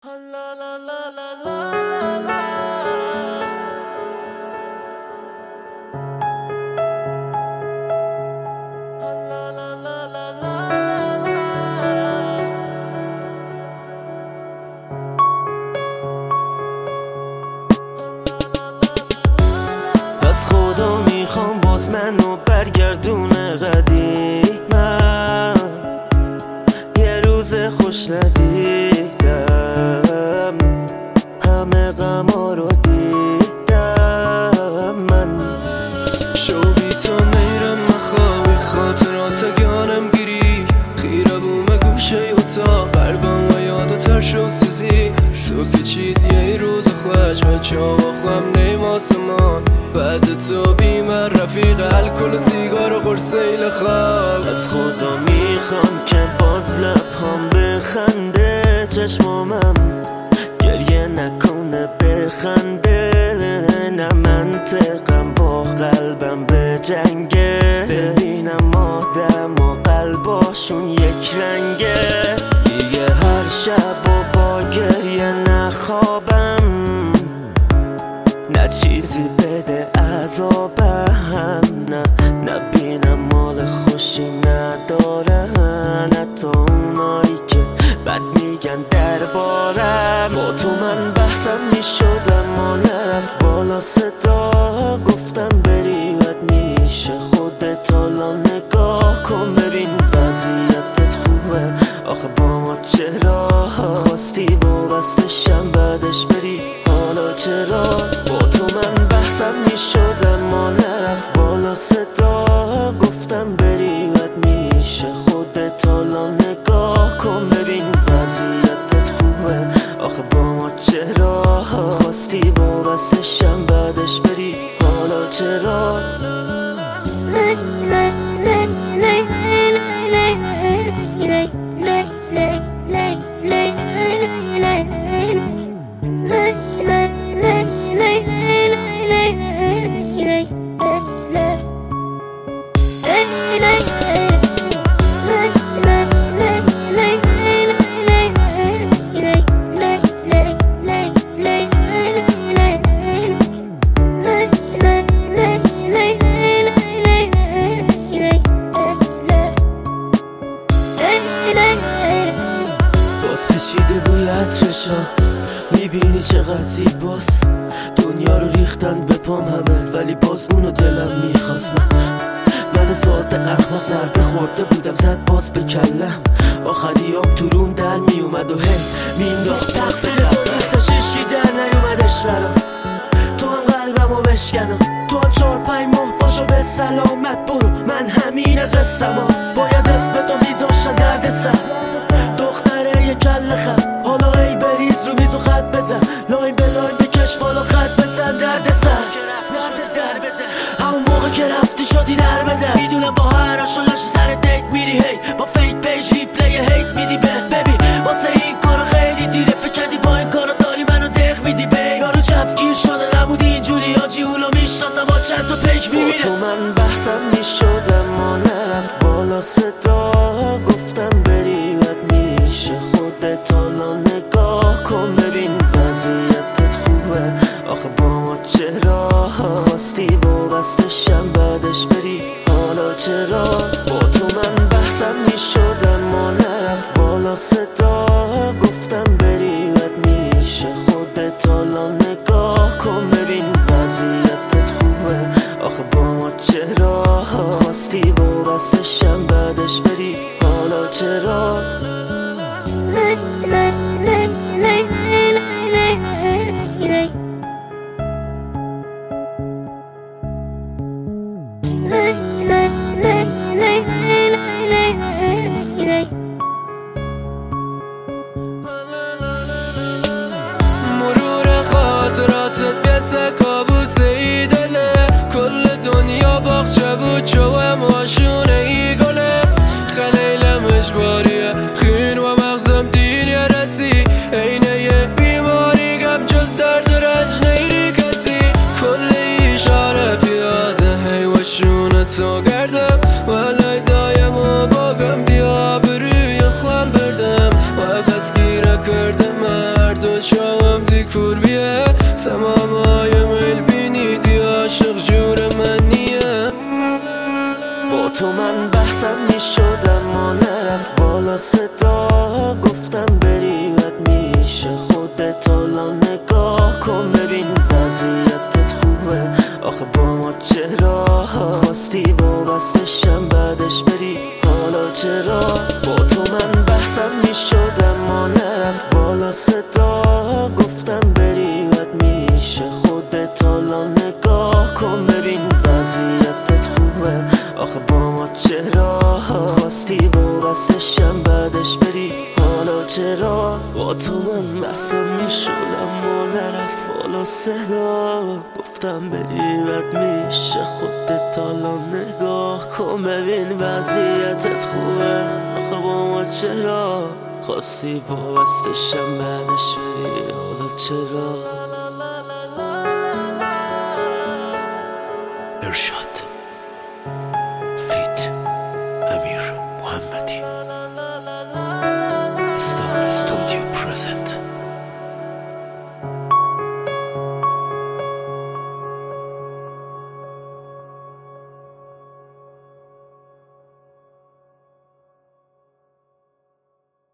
از خدا میخوام باز منو برگردونه قدیمم، یه روز خوش ندیدم، همه غما رو دیدم. من شو بی تو نیرم مخوابی خاطرات گانم گیری خیره بوم گوشه اتاق قلبم و یادتر شو سوزی تو پیچید یه روز خوش و چاوخم نیم آسمان بعد تو بی من رفیق الکل و سیگار و قرصیل خال. از خدا میخوام که باز لبهام بخنده، چشمامم گریه نکنه بخنده، نه منطقم با قلبم به جنگه، ببینم آدم و قلباشون یک رنگه. دیگه هر شب و با گریه نخوابم، نه چیزی بده عذابم، نه نبینم مال خوشی ندارن، حتی اونایی که بد میگن دربارم. با تو من بحثم میشدم و نرفت بالا صدا، گفتم بری بد میشه خودت حالا نگاه کن، ببین وضعیتت خوبه آخه با ما چرا خواستی وابسته شم بعدش بری حالا چرا. با تو من بحثم میشدم و نرفت بالا صدا، گفتم بری بد میشه خودت حالا نگاه کن، ببین وضعیتت خوبه آخه با ما چرا خواستی وابسته شم بعدش بری حالا چرا. باز پیچیده بوی عطرشا، میبینی چقدر زیباست، دنیا رو ریختن به پام همه ولی باز اونو دلم میخواست. من ساعت احمق ضربه خورده بودم زد باز به کلم، آخری آب تو روم در میومد و هی مینداخت تقصیر تو دستش هیچی در نیومدش برام، تو هم قلبمو بشکنم، تو هم 4-5 ماه باشو به سلامت برو، من همین قصه‌ما باید اسم تو میذاشتن درد سر، دختره یه کل خم حالا ای بریز رو میز و خط بزن، لاین به لاین بکش بالا خط بزن درد سر. همون موقع که رفتی شدی در بده، میدونم با هر آشالش سر دیت میری هی با فیک پیج ریپلی هیت میدی ببین واسه این کارو خیلی دیره، فکر کردی با این کارو داری منو دق میدی به یارو جفگیر شده نبودی اینجوری آجی اولو میشناسم با چند تا پیک میبینه. تو من بحثم میشدم و نرفت بالا صدا، گفتم بری بد میشه خودت حالا نگاه کن، ببین وضعیتت خوبه آخه با ما چرا خواستی وابسته شم بعدش بری حالا چرا. با تو من بحثم میشدم و نرفت بالا صدا، گفتم بری بد میشه خودت حالا نگاه کن، ببین وضعیتت خوبه آخه با ما چرا خواستی وابسته شم بعدش بری حالا چرا. چاوم دیکور بیه تمامای میل بینیدی عاشق جور من نیه با تو من بحثم میشد اما نرفت بالا صدا گفتم بری بد میشه خودت حالا نگاه کن ببین وضعیتت خوبه آخه با ما چرا خواستی وابستشم بعدش بری حالا چرا با تو من بحثم میشد اما نرفت بالا صدا گفتم بری بد میشه خودت حالا نگاه کن ببین وضعیتت خوبه آخه با ما چرا خواستی وابستشم بعدش بری حالا چرا با تو من بحثم میشد اما نرفت بالا صدا گفتم بری بد میشه خودت حالا نگاه کن ببین وضعیتت خوبه آخه با ما چرا خواستی وابستشم بعدش بری حالا چرا ارشاد